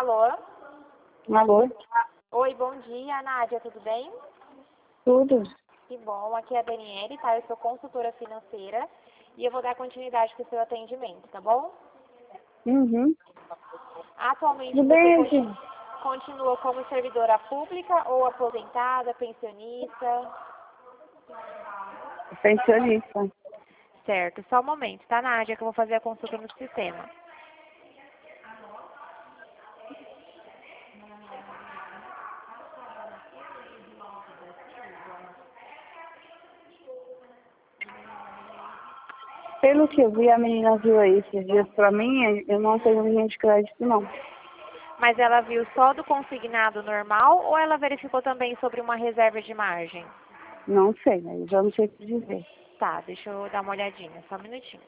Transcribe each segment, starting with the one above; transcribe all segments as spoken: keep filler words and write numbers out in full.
Alô? Alô? Oi, bom dia, Nádia, tudo bem? Tudo? Que bom, aqui é a Daniele, tá? Eu sou consultora financeira e eu vou dar continuidade com o seu atendimento, tá bom? Uhum. Atualmente Tudo você bem, con- gente? continua como servidora pública ou aposentada, pensionista? Pensionista. Certo, só um momento, tá, Nádia, que eu vou fazer a consulta no sistema. Pelo que eu vi, a menina viu aí esses dias pra mim, eu não tenho linha de crédito, não. Mas ela viu só do consignado normal ou ela verificou também sobre uma reserva de margem? Não sei, aí já não sei o que dizer. Tá, deixa eu dar uma olhadinha, só um minutinho.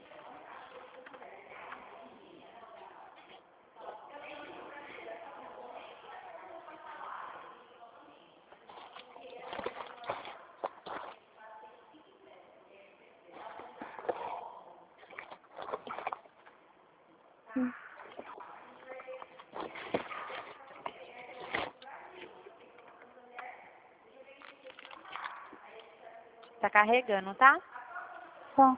Tá carregando, tá? Tá.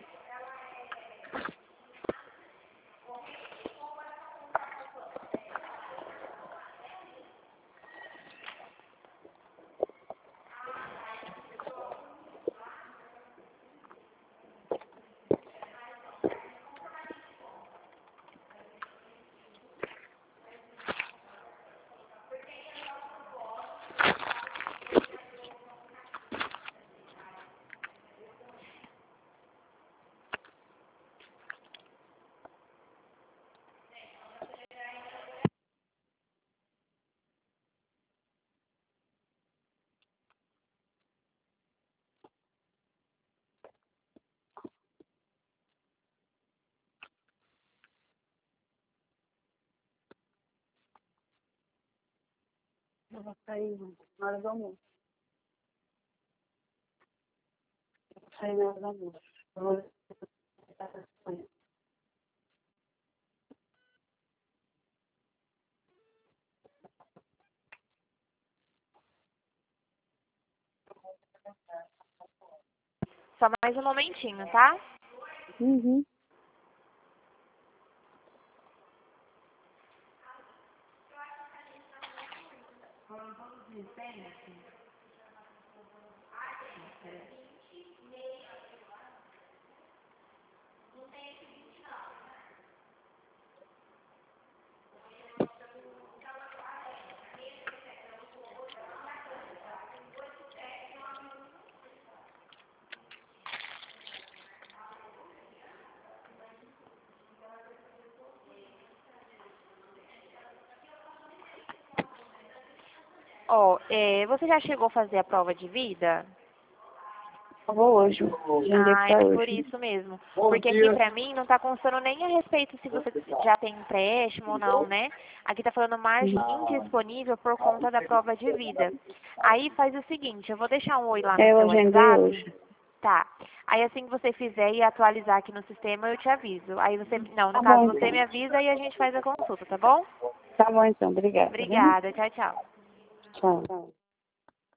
Eu vou sair na hora do almoço. Eu vou sair na hora do almoço. Eu vou... Só mais um momentinho, tá? Uhum. Ó, é, você já chegou a fazer a prova de vida? Eu vou hoje. Agendei Ah, pra é por hoje. isso mesmo. Porque aqui pra mim não tá constando nem a respeito se você já tem empréstimo ou não, né? Aqui tá falando margem indisponível por conta da prova de vida. Aí faz o seguinte, eu vou deixar um oi lá no É, eu seu agendei WhatsApp. hoje. Tá. Aí assim que você fizer e atualizar aqui no sistema, eu te aviso. Aí você, não, no Tá caso bom, você então. me avisa e a gente faz a consulta, tá bom? Tá bom, então. Obrigada, viu? Obrigada, tchau, tchau. Tchau.